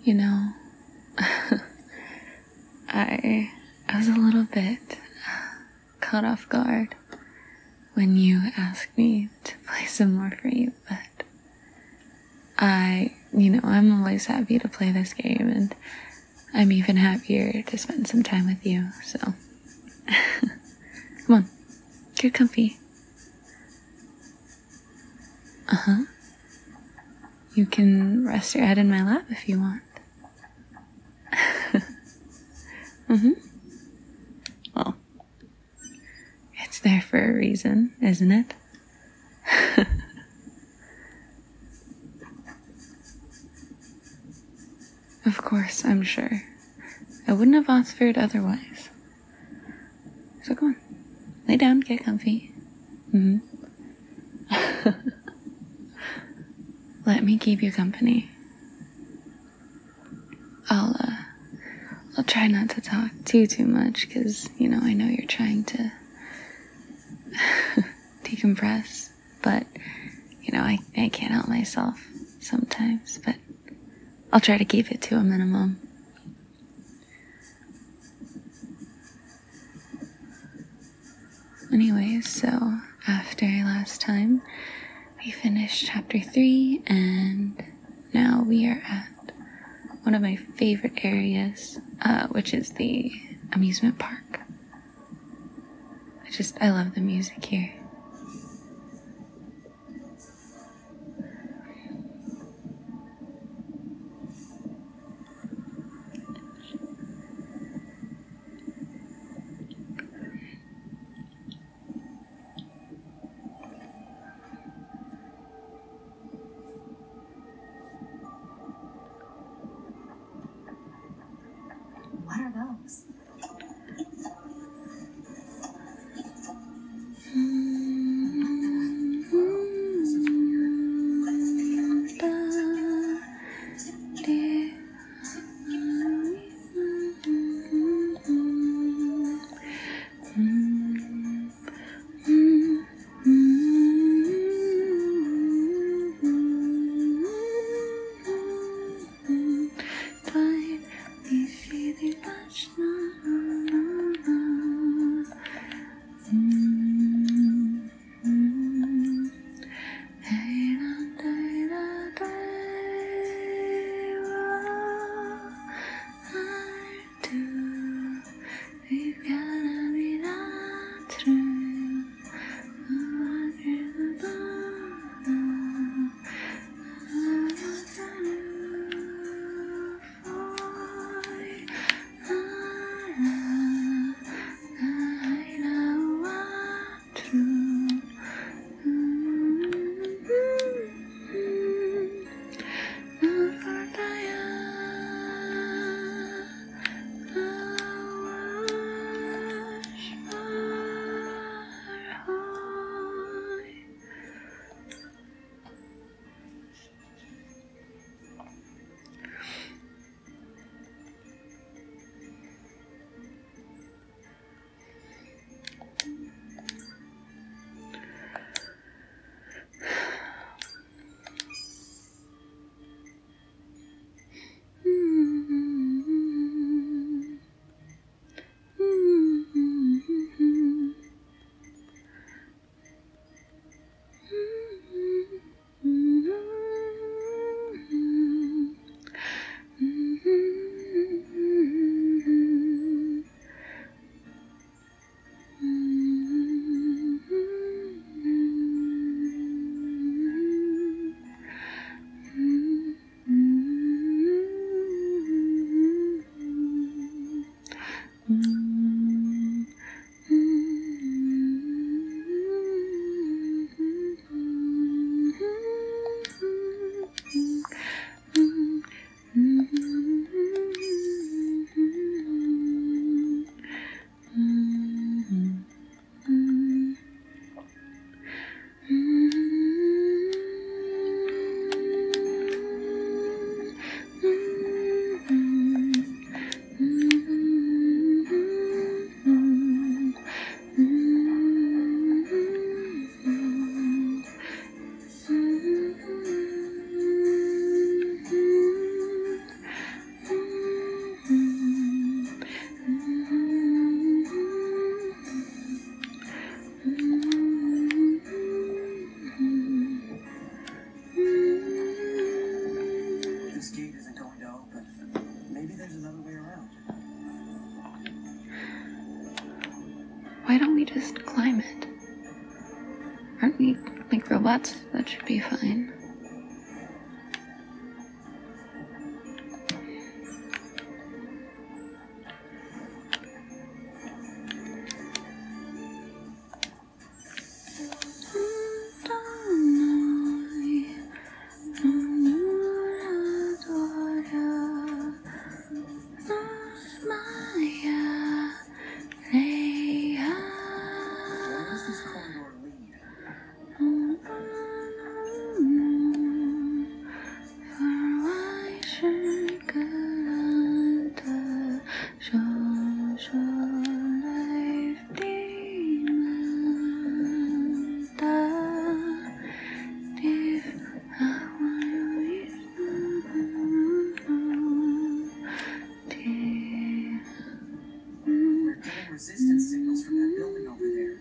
You know, I was a little bit caught off guard when you asked me to play some more for you, but I'm always happy to play this game, and I'm even happier to spend some time with you, so come on, get comfy. You can rest your head in my lap if you want. Well, it's there for a reason, isn't it? Of course, I'm sure. I wouldn't have offered otherwise. So come on, lay down, get comfy. Let me keep you company. I'll try not to talk too much, because, I know you're trying to decompress, but, I can't help myself sometimes, but I'll try to keep it to a minimum. Anyways, so after last time, we finished chapter 3, and now we are at one of my favorite areas, which is the amusement park. I love the music here. What are those? robots. That should be fine. Resistance signals from that building over there.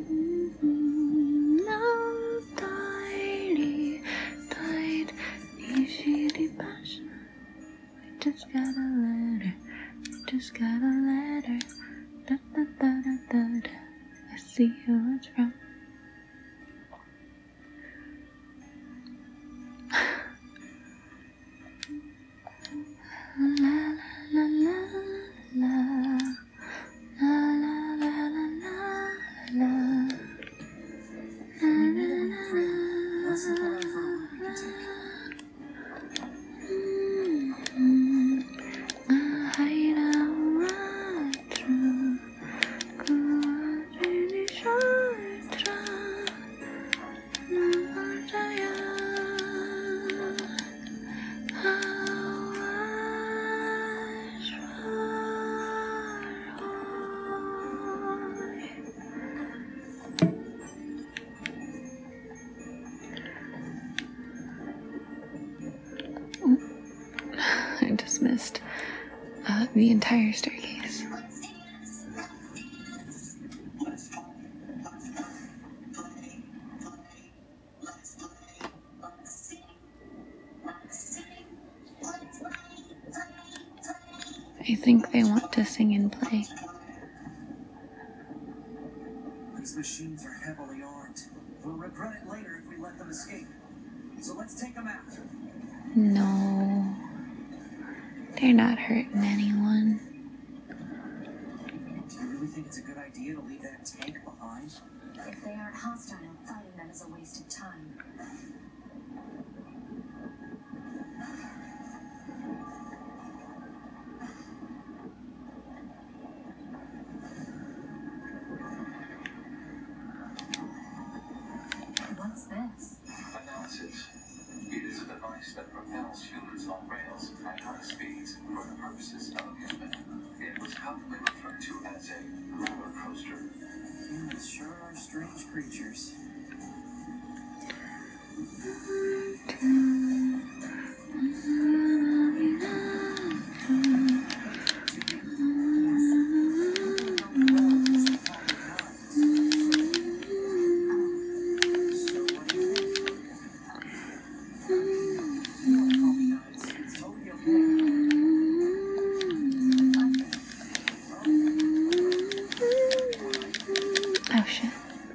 Just got a letter. Just got a letter. Da, da, da, da, da, da. I see who it's from. La la la la la. I just missed the entire staircase. I think they want to sing and play. These machines are heavily armed. We'll regret it later if we let them escape. So let's take them out. No. They're not hurting anyone. Do you really think it's a good idea to leave that tank behind? If they aren't hostile, fighting them is a waste of time. What's this? Analysis. It is a device that propels humans on rails at high speeds for the purposes of amusement. It was commonly referred to as a roller coaster. Humans sure are strange creatures. Oh shit.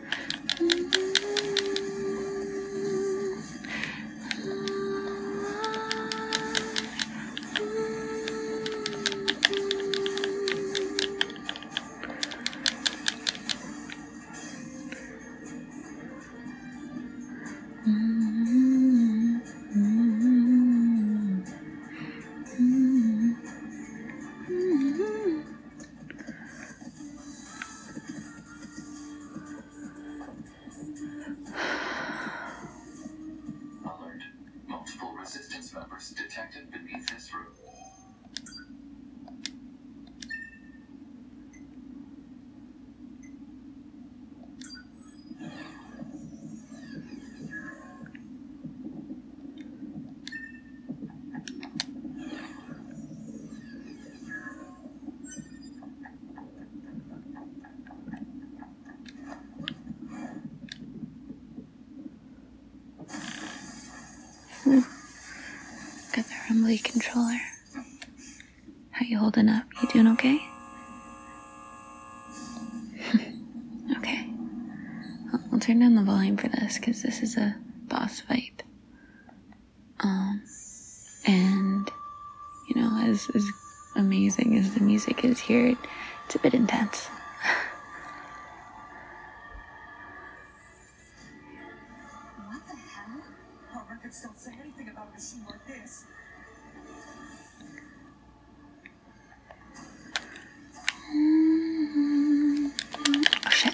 Alert. Multiple resistance members detected beneath this room. Got the Rumbly controller. How you holding up? You doing okay? Okay. turn down the volume for this because this is a boss fight. And you know, as amazing as the music is here, it's a bit intense. What the hell? Our records don't say anything about a machine like this. Oh shit.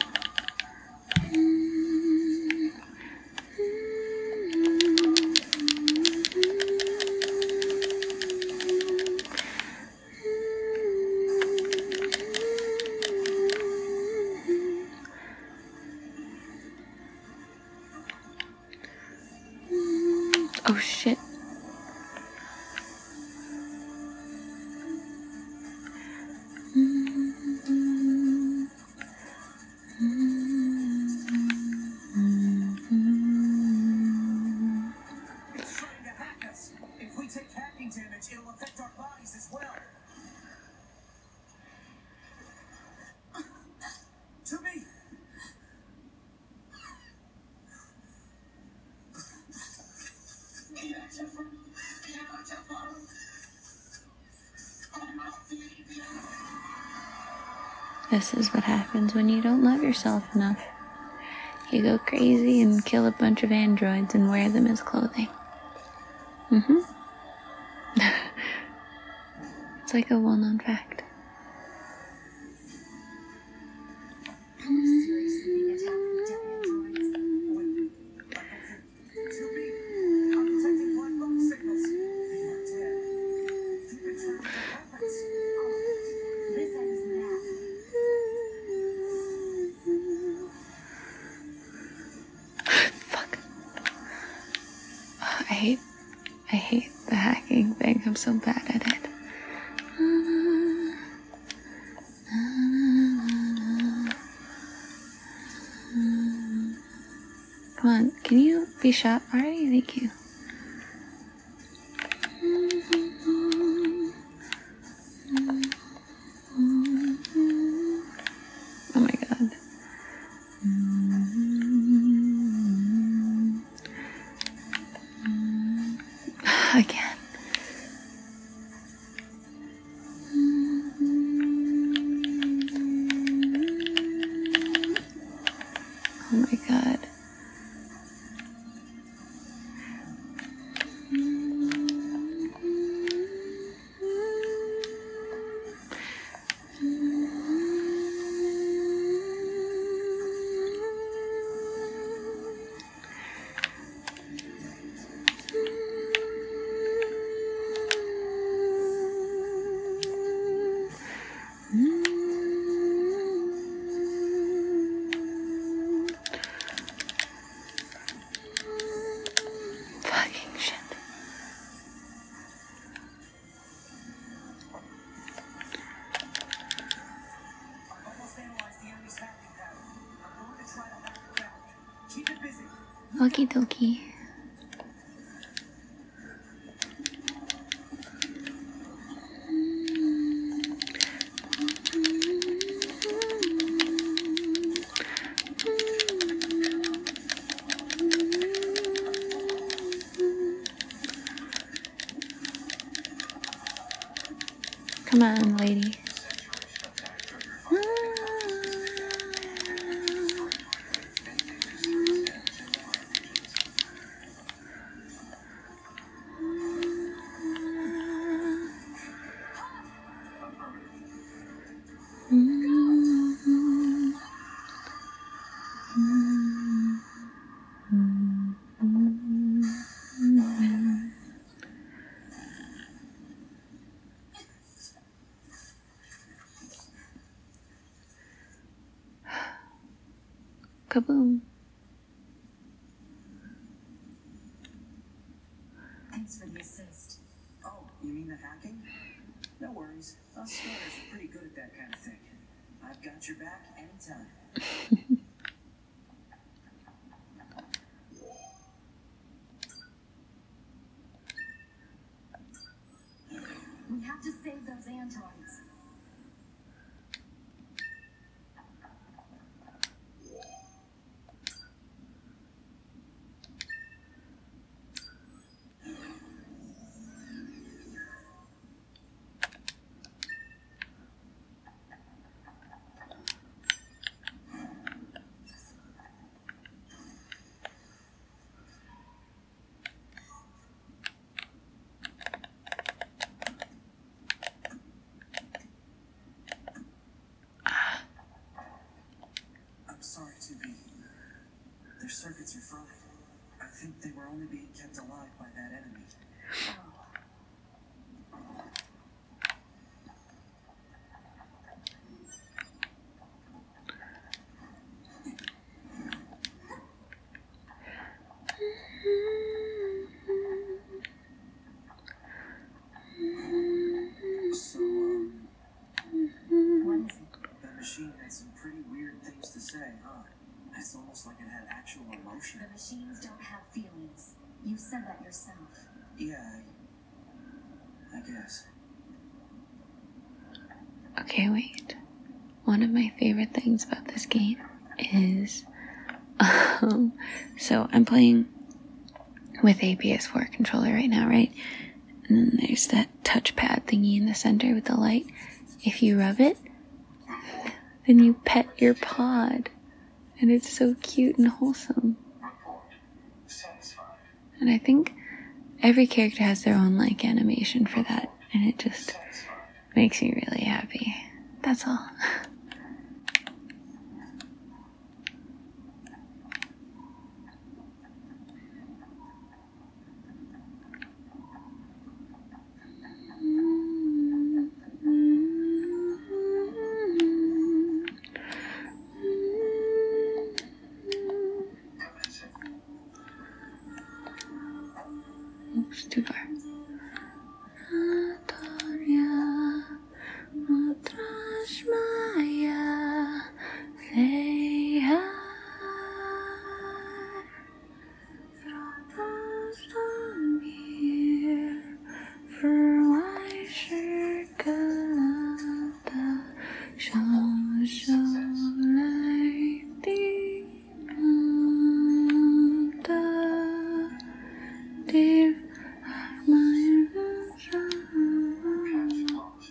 Oh shit. It's trying to hack us. If we take hacking damage, it'll affect our bodies as well. To me. This is what happens when you don't love yourself enough. You go crazy and kill a bunch of androids and wear them as clothing. It's like a well-known fact. Seriously being attacked with dead androids? To me. I'm detecting black box signals. They are dead. They've been trapped in weapons. This ends now. Fuck. I hate the hacking thing. I'm so bad at it. Come on, can you be shot already? Thank you. Oh my god. Again. Oh my god. Fucking shit. I've almost analyzed the enemy's hacking pattern. I'm going to try to hack it back. Keep it busy. Okie dokie. Come on, lady. Kaboom. Thanks for the assist. Oh, you mean the hacking? No worries. Us stoners are pretty good at that kind of thing. I've got your back anytime. We have to save those androids. rockets are fried. I think they were only being kept alive by that enemy. Oh. So, What is it? that machine had some pretty weird things to say, huh? It's almost like it had actual emotion. The machines don't have feelings. You said that yourself. Yeah, I guess. Okay, wait. One of my favorite things about this game is, so I'm playing with a PS4 controller right now, right? And then there's that touchpad thingy in the center with the light. If you rub it, then you pet your pod. And it's so cute and wholesome. Report. Satisfied. And I think every character has their own, like, animation for that. And it just Satisfied. makes me really happy. That's all. Commencing. Oops, too far. Catch lost.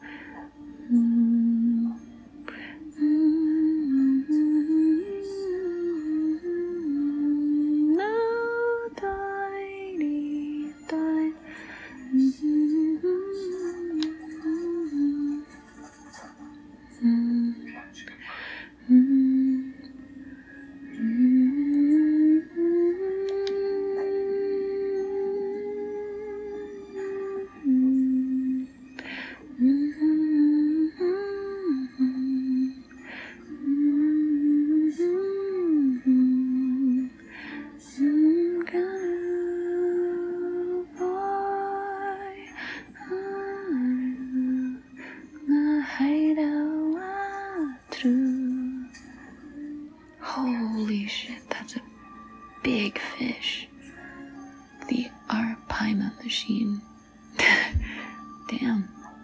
Catch confirmed. Holy shit, that's a big fish. The Arpaima machine. Damn.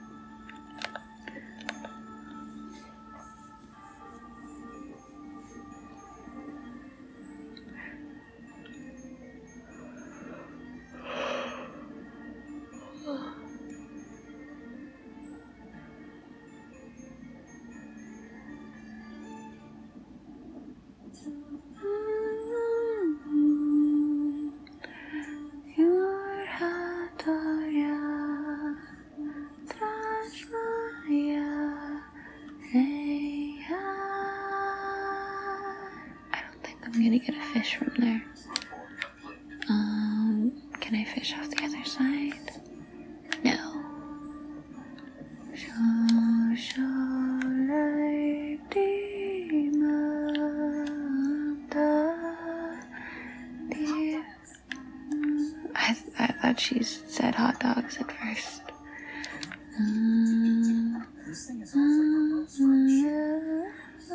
I don't think I'm gonna get a fish from there. Report complete. Can I fish off the other side? No. I thought she said hot dogs at first. This thing is almost like a rose from a ship.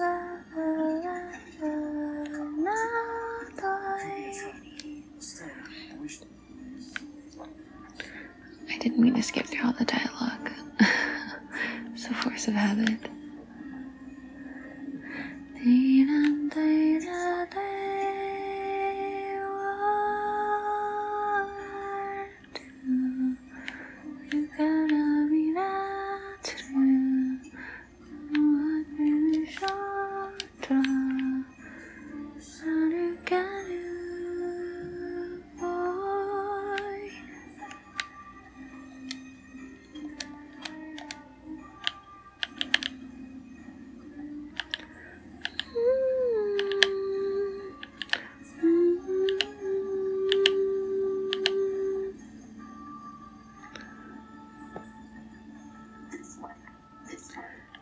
Still, I wish. I didn't mean to skip through all the dialogue. It's a force of habit.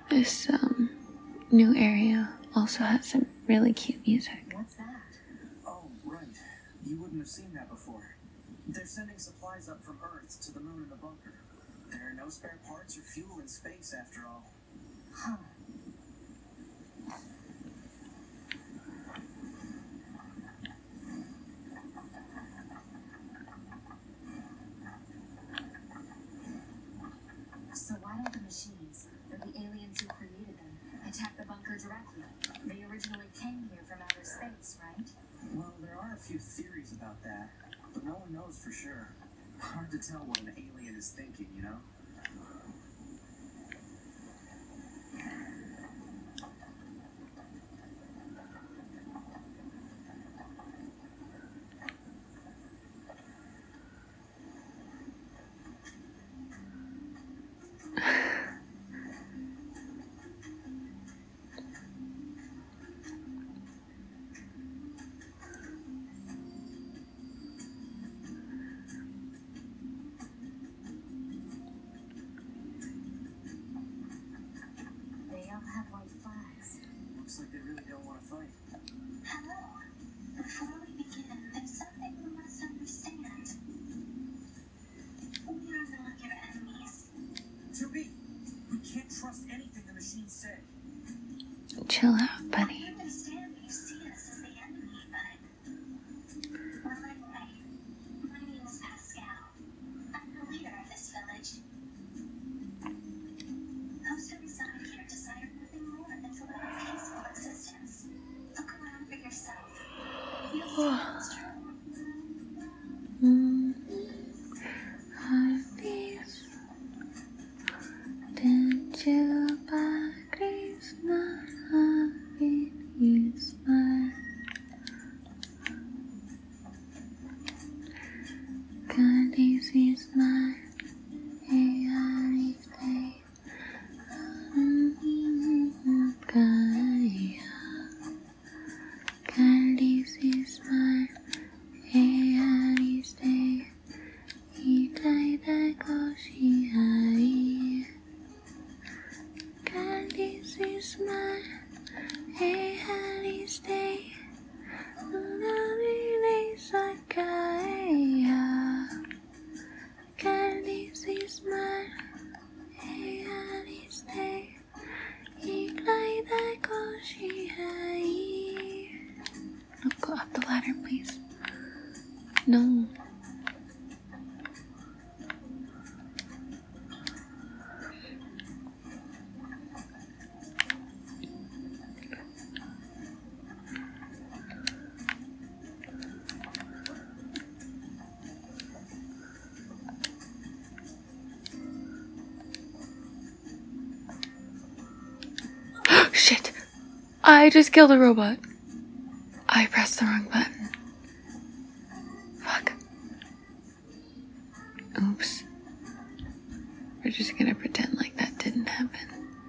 this new area also has some really cute music. What's that? Oh, right. You wouldn't have seen that before. They're sending supplies up from Earth to the moon in the bunker. There are no spare parts or fuel in space, after all. Huh. So why don't the machines, or the aliens who created them, attack the bunker directly? They originally came here from outer space, right? Well, there are a few theories about that, but no one knows for sure. Hard to tell what an alien is thinking, you know? They all have white flags. Looks like they really don't want to fight. Hello. Before we begin, there's something we must understand. We are not your enemies. 2B, we can't trust anything the machines say. Chill out, buddy. I understand that you see us as the enemy, but... Well, anyway, my name is Pascal. I'm the leader of this village. Those who reside here desire nothing more than to live a peaceful existence. Look around for yourself. You'll see it's true. Go up the ladder, please. No. Shit! I just killed a robot. I pressed the wrong button. Fuck. Oops. We're just gonna pretend like that didn't happen.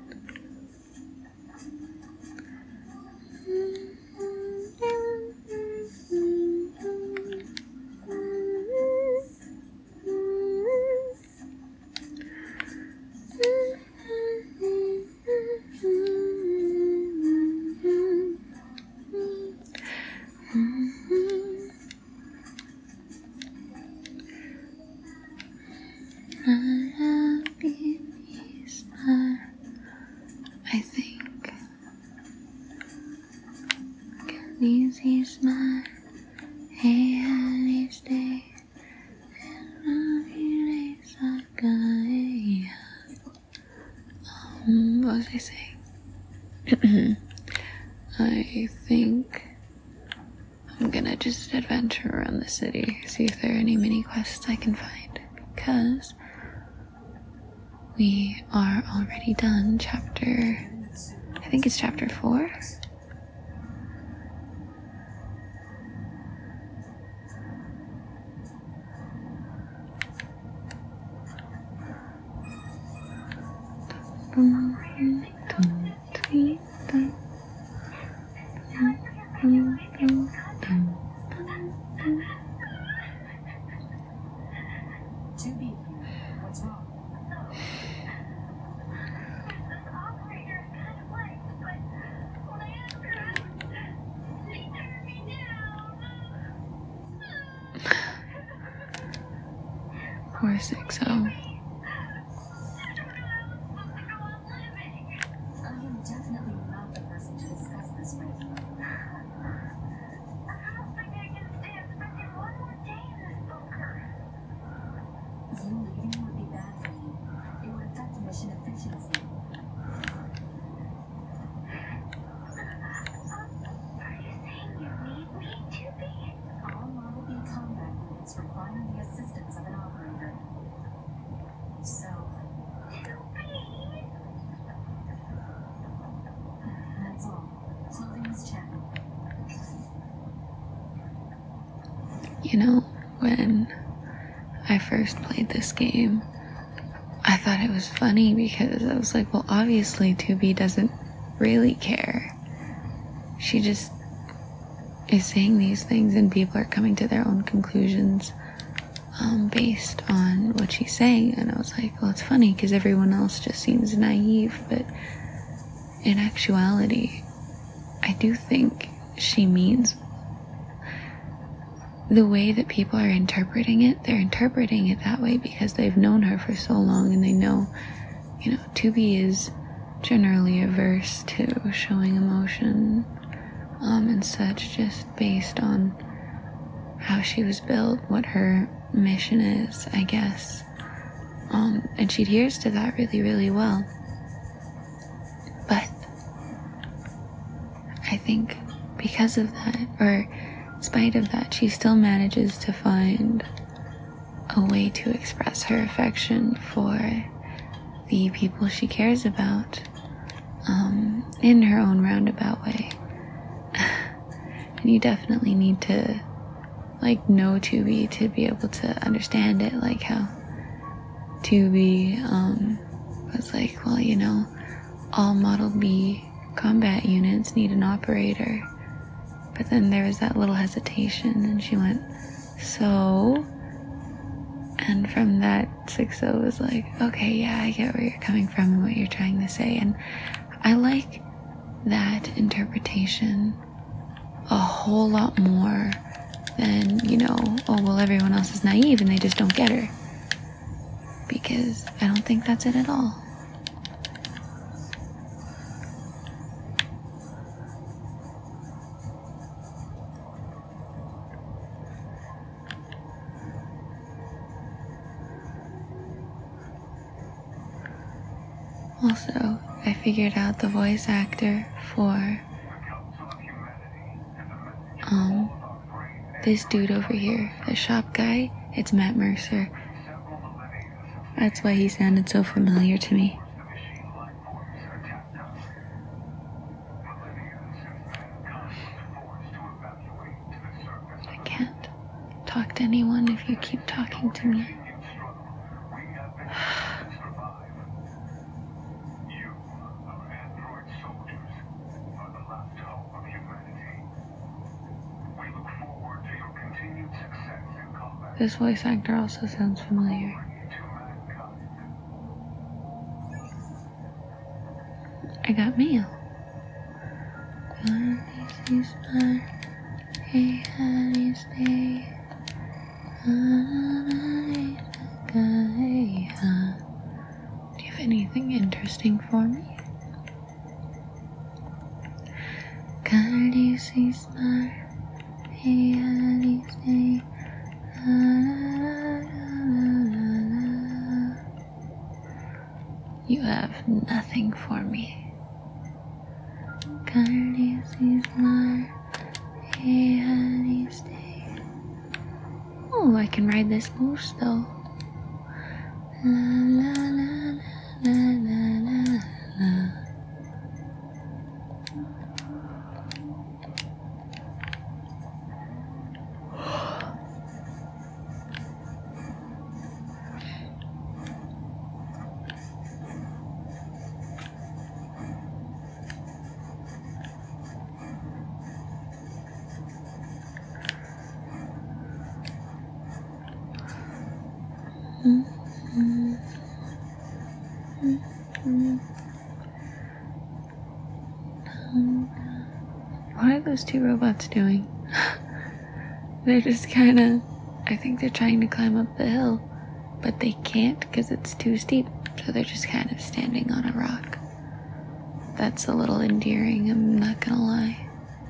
I think easy smile, hey, I stay, what was I saying? I think I'm gonna just adventure around the city, see if there are any mini quests I can find, because we are already done chapter, I think it's chapter 4. What's wrong? This operator Poor 6-0. I am definitely not the person to discuss this with. I don't think I can stand spending one more day in this bunker. You leaving would be bad for you. It would affect mission efficiency. Are you saying you need me to be? All Model B combat units require the assistance of an operator. So, To be? that's all. Closing this channel. You know, when I first played this game, I thought it was funny because I was like, well, obviously 2B doesn't really care. She just is saying these things and people are coming to their own conclusions based on what she's saying. And I was like, well, it's funny because everyone else just seems naive, but in actuality, I do think she means the way that people are interpreting it. They're interpreting it that way because they've known her for so long and they know, 2B is generally averse to showing emotion and such, just based on how she was built, what her mission is, I guess. And she adheres to that really, really well. But I think because of that, or in spite of that, she still manages to find a way to express her affection for the people she cares about in her own roundabout way. And you definitely need to know 2B to be able to understand it, like how 2B was like, well, all Model B combat units need an operator. But then there was that little hesitation and she went, so? And from that, 6-0 was like, okay, yeah, I get where you're coming from and what you're trying to say. And I like that interpretation a whole lot more than, oh, well, everyone else is naive and they just don't get her. Because I don't think that's it at all. Also, I figured out the voice actor for this dude over here, the shop guy. It's Matt Mercer. That's why he sounded so familiar to me. I can't talk to anyone if you keep talking to me. This voice actor also sounds familiar. I got mail. Hey, honey, stay. Do you have anything interesting for me? Can you see smile? Hey, honey, stay. You have nothing for me. Can you see smile? Hey, honey, stay. Oh, I can ride this moose though. La la la la la la la. What are those two robots doing? They're just I think they're trying to climb up the hill. but they can't because it's too steep, so they're just kind of standing on a rock. That's a little endearing, I'm not gonna lie.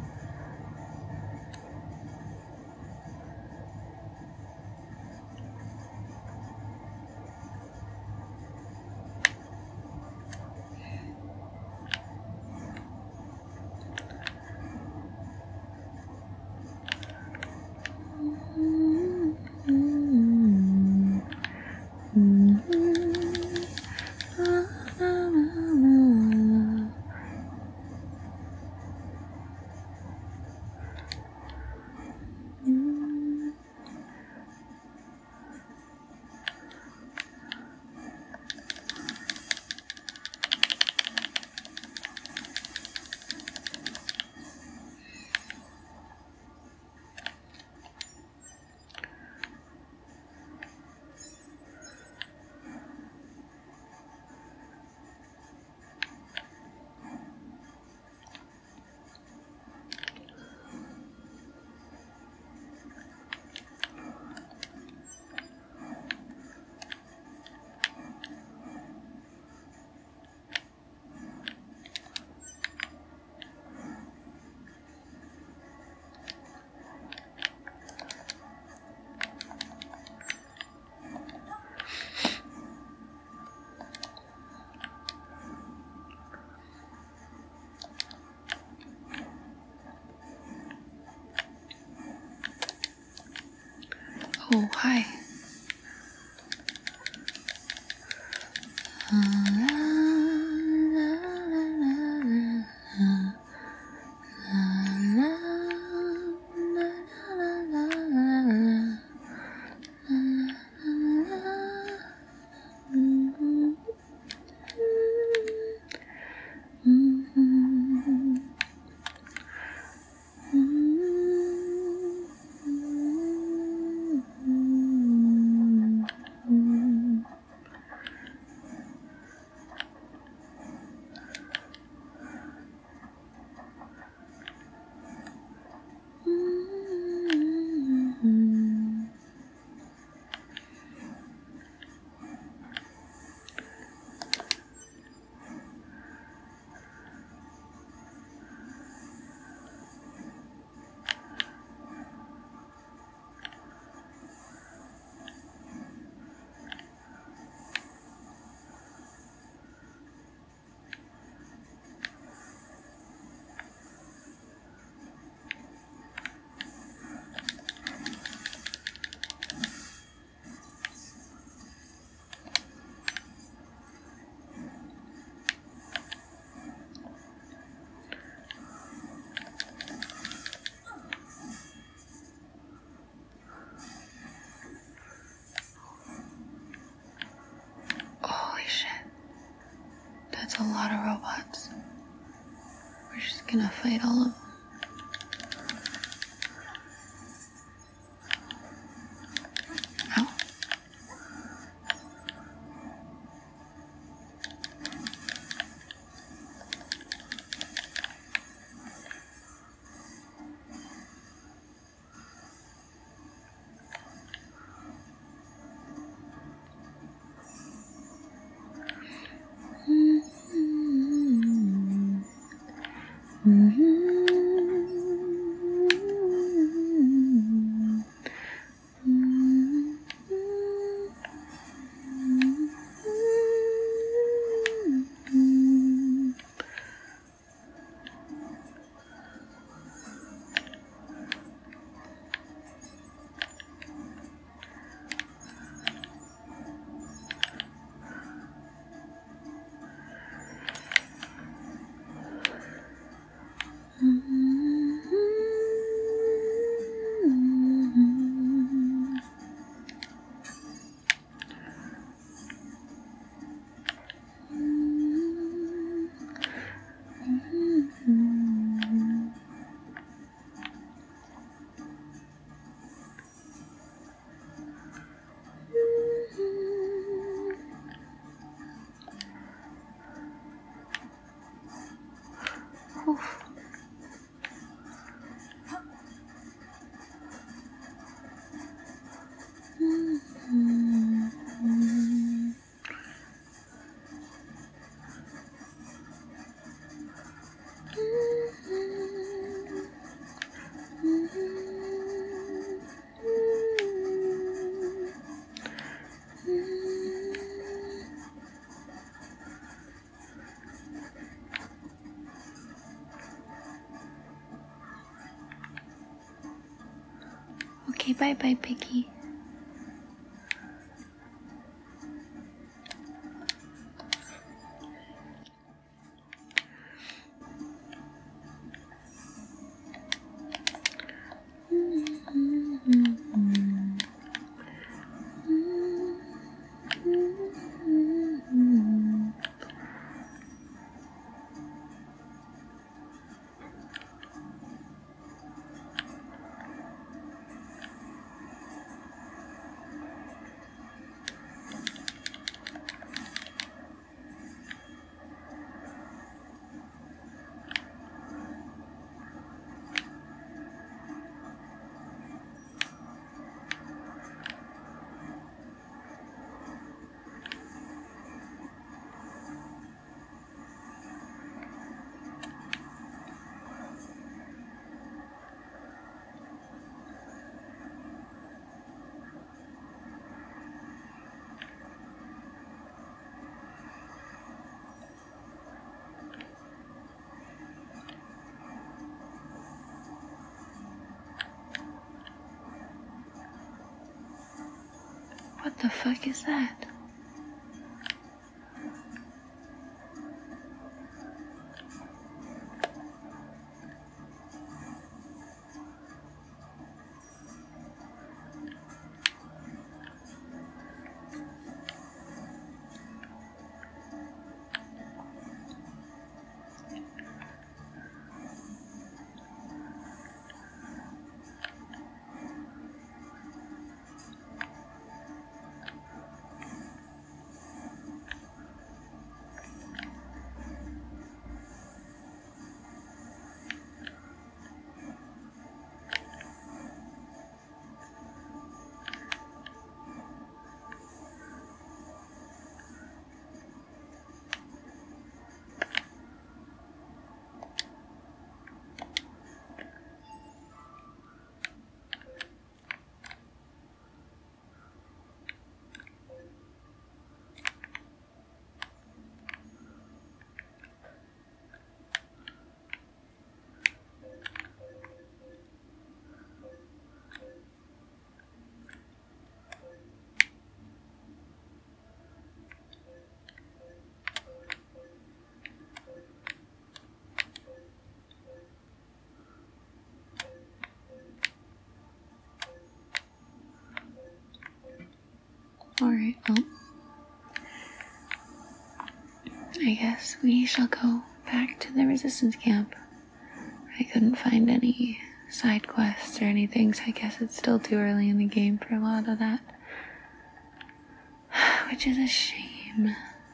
Oh, hi. Holy shit. That's a lot of robots. We're just gonna fight all of them. Ow. Mm-hmm. bye-bye, Piggy. What the fuck is that? Alright, well, I guess we shall go back to the resistance camp. I couldn't find any side quests or anything, so I guess it's still too early in the game for a lot of that. Which is a shame.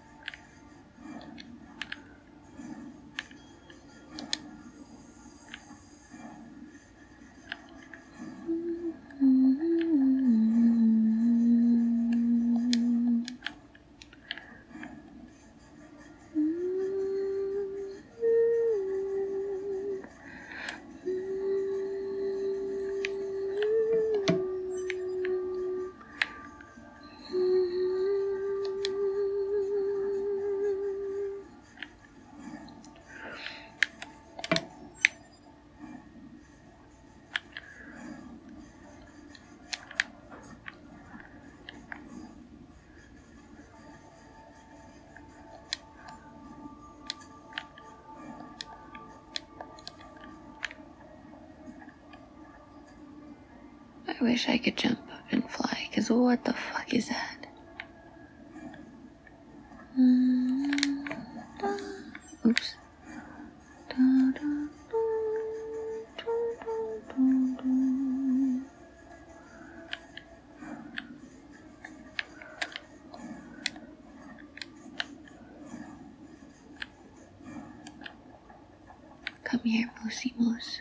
I wish I could jump up and fly, because what the fuck is that? Oops. Come here, Moosey Moose.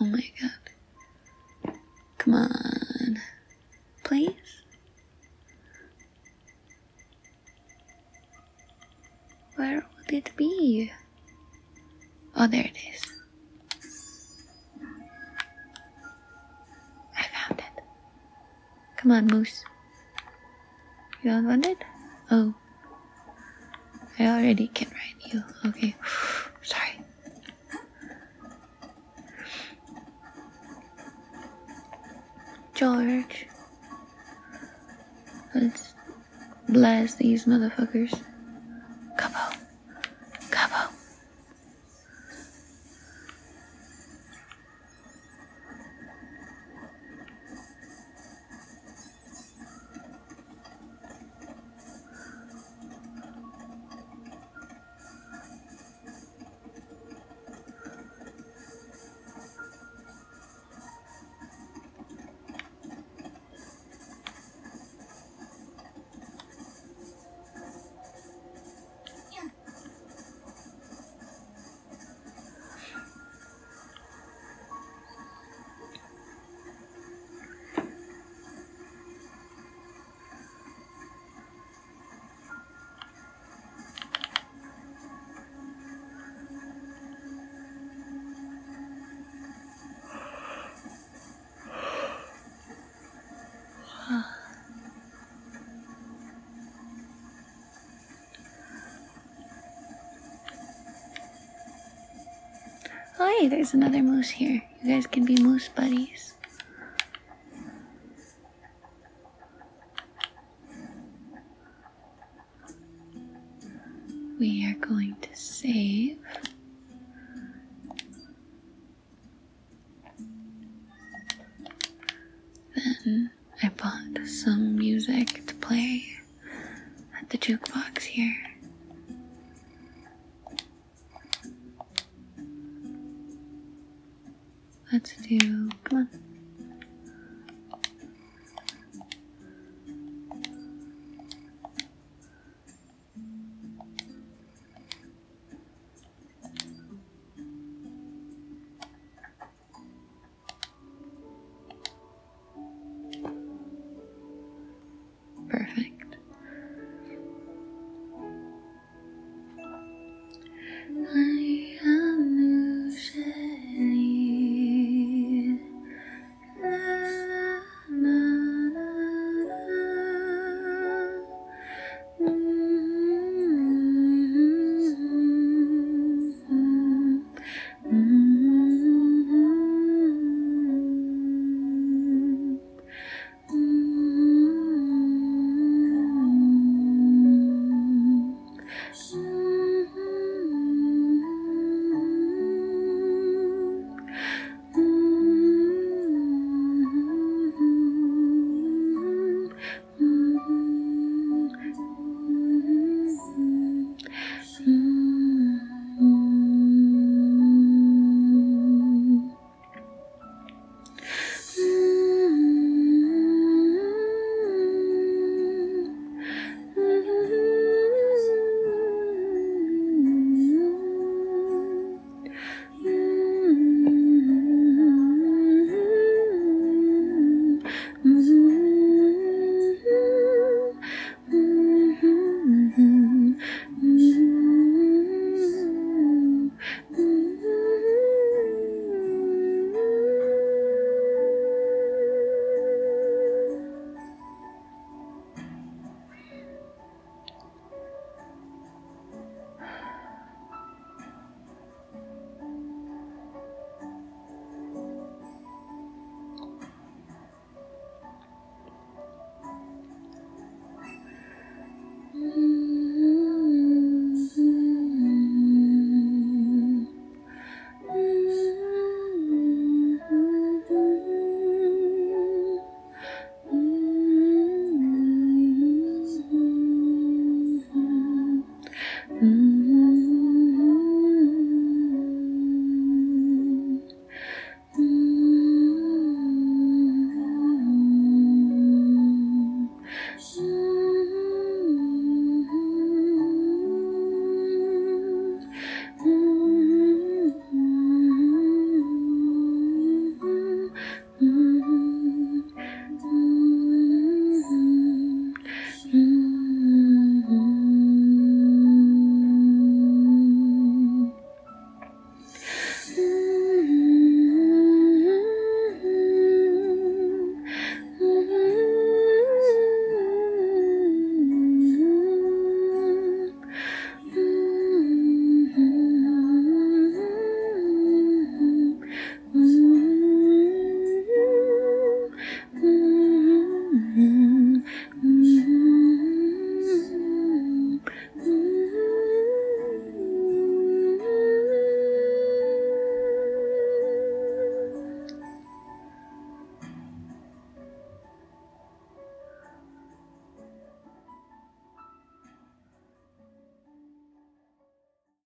Oh my god. Come on. Please? Where would it be? Oh, there it is. I found it. Come on, Moose. You don't want it? Oh. I already can ride you. Okay. Sorry. George. Let's blast these motherfuckers. Kaboom. Kaboom. Oh, hey, there's another moose here. You guys can be moose buddies. We are going to save. Then I bought some music to play at the jukebox here. Let's do, come on.